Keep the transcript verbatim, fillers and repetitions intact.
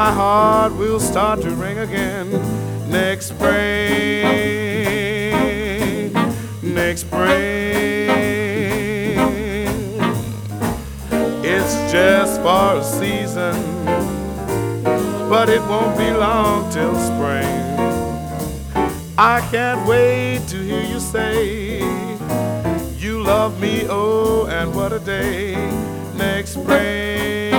My heart will start to ring again next spring, next spring. It's just for a season, but it won't be long till spring. I can't wait to hear you say you love me, oh, and what a day next spring.